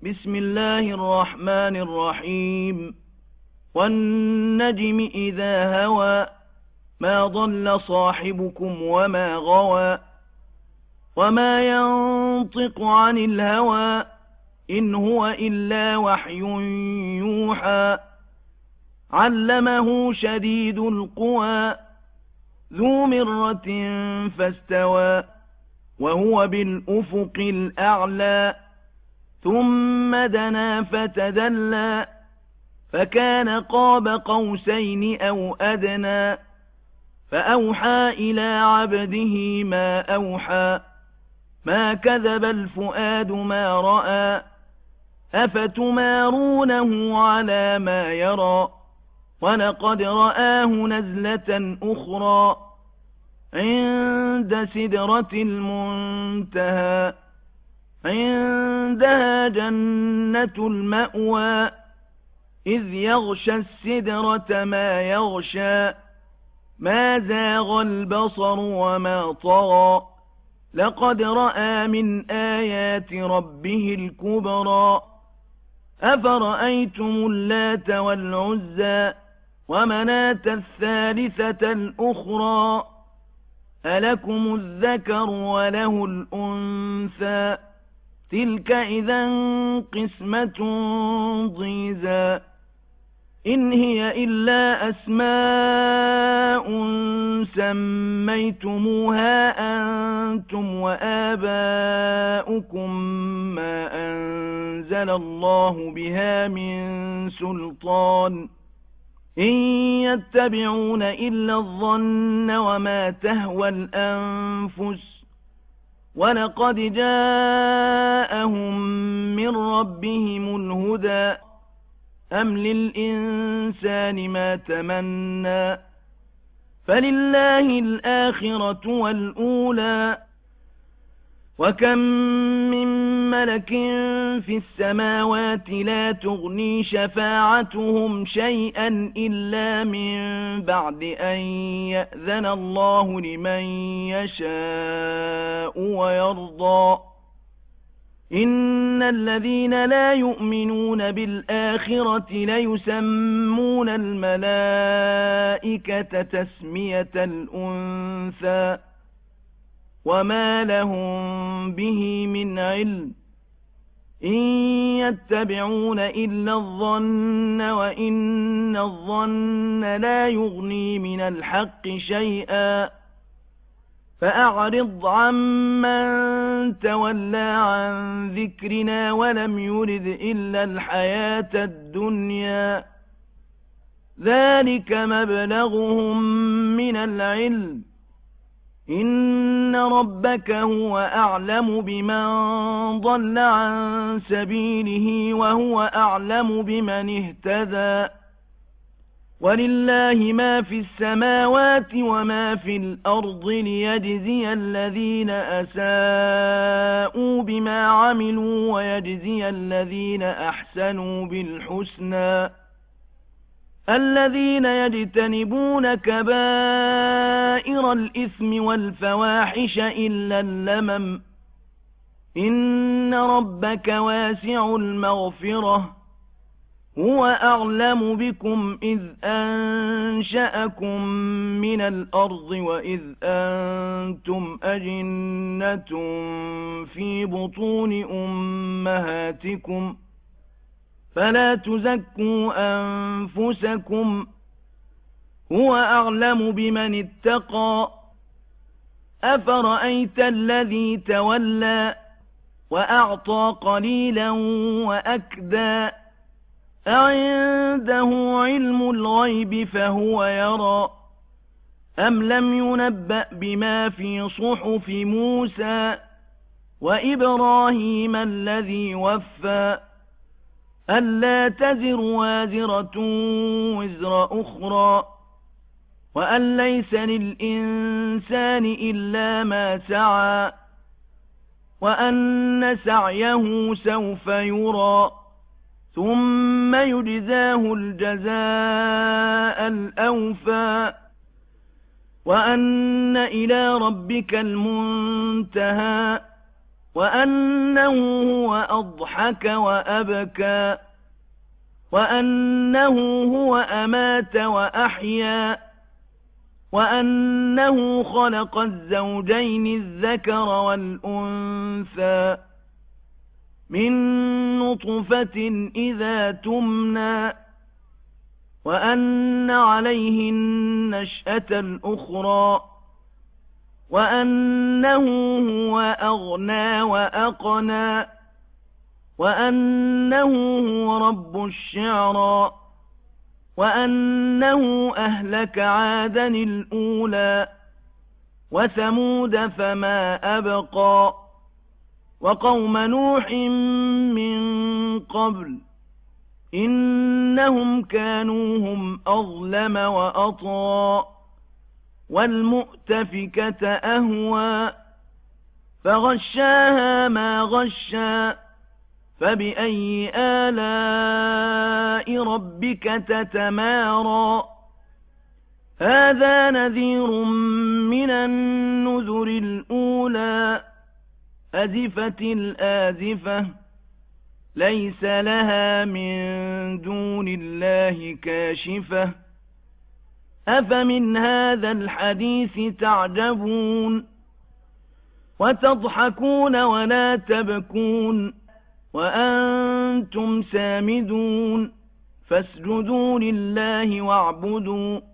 بسم الله الرحمن الرحيم والنجم إذا هوى ما ضل صاحبكم وما غوى وما ينطق عن الهوى إن هو إلا وحي يوحى علمه شديد القوى ذو مرة فاستوى وهو بالأفق الأعلى ثم دنا فتدلى فكان قاب قوسين أو أدنى فأوحى إلى عبده ما أوحى ما كذب الفؤاد ما رأى أفتمارونه على ما يرى ولقد رآه نزلة أخرى عند سدرة المنتهى عندها جنة المأوى إذ يغشى السدرة ما يغشى ما زاغ البصر وما طغى لقد رأى من آيات ربه الكبرى أفرأيتم اللات والعزى ومناة الثالثة الأخرى ألكم الذكر وله الأنثى تلك إذا قسمة ضيزى إن هي إلا أسماء سميتموها أنتم وآباؤكم ما أنزل الله بها من سلطان إن يتبعون إلا الظن وما تهوى الأنفس ولقد جاءهم من ربهم الهدى أم للإنسان ما تمنى فلله الآخرة والأولى وكم من ملك في السماوات لا تغني شفاعتهم شيئا إلا من بعد أن يأذن الله لمن يشاء ويرضى إن الذين لا يؤمنون بالآخرة ليسمون الملائكة تسمية الأنثى وما لهم به من علم إن يتبعون إلا الظن وإن الظن لا يغني من الحق شيئا فأعرض عمن تولى عن ذكرنا ولم يرد إلا الحياة الدنيا ذلك مبلغهم من العلم إن ربك هو أعلم بمن ضل عن سبيله وهو أعلم بمن اهتدى ولله ما في السماوات وما في الأرض ليجزي الذين أساءوا بما عملوا ويجزي الذين أحسنوا بالحسنى الذين يجتنبون كبائر الإثم والفواحش إلا اللمم إن ربك واسع المغفرة هو أعلم بكم إذ أنشأكم من الأرض وإذ أنتم أجنة في بطون أمهاتكم فلا تزكوا أنفسكم هو أعلم بمن اتقى أفرأيت الذي تولى وأعطى قليلا وأكدى أعنده علم الغيب فهو يرى أم لم ينبأ بما في صحف موسى وإبراهيم الذي وفى ألا تزر وازرة وزر أخرى وأن ليس للإنسان إلا ما سعى وأن سعيه سوف يرى ثم يجزاه الجزاء الأوفى وأن إلى ربك المنتهى وأنه هو أضحك وأبكى وأنه هو أمات وأحيا وأنه خلق الزوجين الذكر والأنثى من نطفة إذا تمنى وأن عليه النشأة الأخرى وأنه هو أغنى وأقنى وأنه هو رب الشعرى وأنه أهلك عادا الأولى وثمود فما أبقى وقوم نوح من قبل إنهم كانوا هم أظلم وأطغى والمؤتفكة أهوى فغشاها ما غشى فبأي آلاء ربك تتمارى هذا نذير من النذر الأولى أزفت الآزفة ليس لها من دون الله كاشفة أفمن هذا الحديث تعجبون وتضحكون ولا تبكون وأنتم سامدون فاسجدوا لله واعبدوا